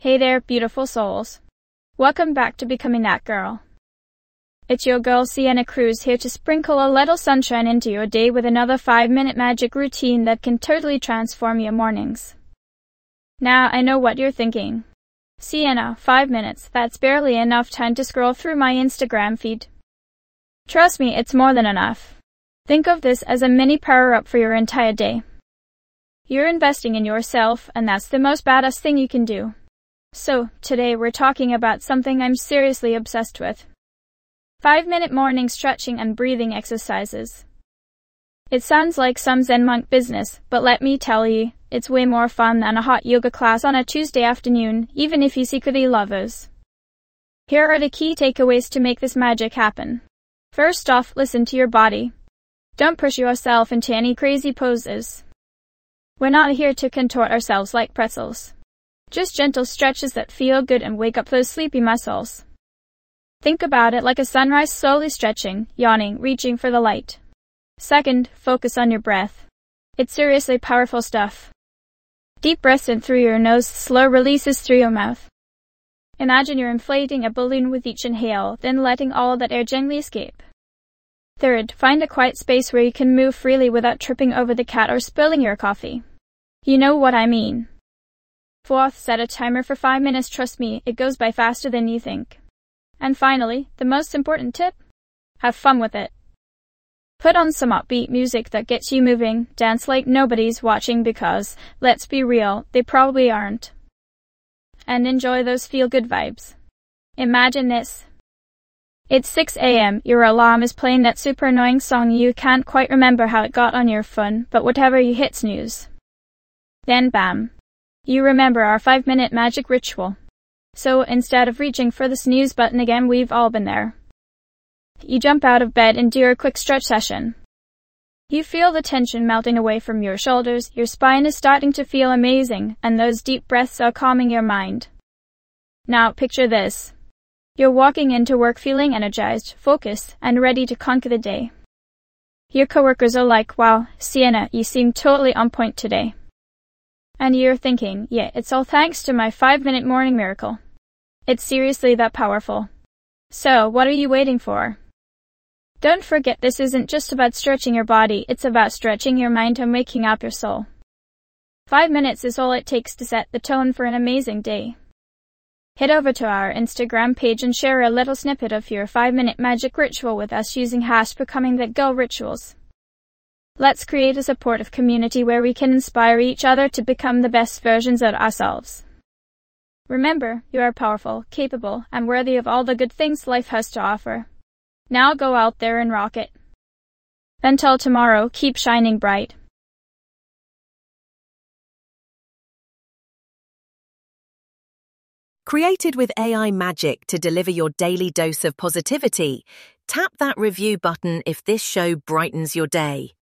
Hey there, beautiful souls. Welcome back to Becoming That Girl. It's your girl Sienna Cruz here to sprinkle a little sunshine into your day with another 5-minute magic routine that can totally transform your mornings. Now, I know what you're thinking. Sienna, 5 minutes, that's barely enough time to scroll through my Instagram feed. Trust me, it's more than enough. Think of this as a mini power-up for your entire day. You're investing in yourself, and that's the most badass thing you can do. So, today we're talking about something I'm seriously obsessed with. 5-minute morning stretching and breathing exercises. It sounds like some Zen monk business, but let me tell you, it's way more fun than a hot yoga class on a Tuesday afternoon, even if you secretly love those. Here are the key takeaways to make this magic happen. First off, listen to your body. Don't push yourself into any crazy poses. We're not here to contort ourselves like pretzels. Just gentle stretches that feel good and wake up those sleepy muscles. Think about it like a sunrise, slowly stretching, yawning, reaching for the light. Second, focus on your breath. It's seriously powerful stuff. Deep breaths in through your nose, slow releases through your mouth. Imagine you're inflating a balloon with each inhale, then letting all that air gently escape. Third, find a quiet space where you can move freely without tripping over the cat or spilling your coffee. You know what I mean. Fourth, set a timer for 5 minutes. Trust me, it goes by faster than you think. And finally, the most important tip, have fun with it. Put on some upbeat music that gets you moving, dance like nobody's watching because, let's be real, they probably aren't. And enjoy those feel-good vibes. Imagine this. It's 6 a.m., your alarm is playing that super annoying song you can't quite remember how it got on your phone, but whatever, you hit snooze. Then bam. You remember our 5-minute magic ritual. So instead of reaching for the snooze button again, we've all been there. You jump out of bed and do your quick stretch session. You feel the tension melting away from your shoulders, your spine is starting to feel amazing, and those deep breaths are calming your mind. Now picture this. You're walking into work feeling energized, focused, and ready to conquer the day. Your coworkers are like, wow, Sienna, you seem totally on point today. And you're thinking, yeah, it's all thanks to my 5-minute morning miracle. It's seriously that powerful. So, what are you waiting for? Don't forget, this isn't just about stretching your body, it's about stretching your mind and waking up your soul. 5 minutes is all it takes to set the tone for an amazing day. Head over to our Instagram page and share a little snippet of your 5-minute magic ritual with us using #BecomingThatGirlRituals. Let's create a supportive community where we can inspire each other to become the best versions of ourselves. Remember, you are powerful, capable, and worthy of all the good things life has to offer. Now go out there and rock it. Until tomorrow, keep shining bright. Created with AI magic to deliver your daily dose of positivity, tap that review button if this show brightens your day.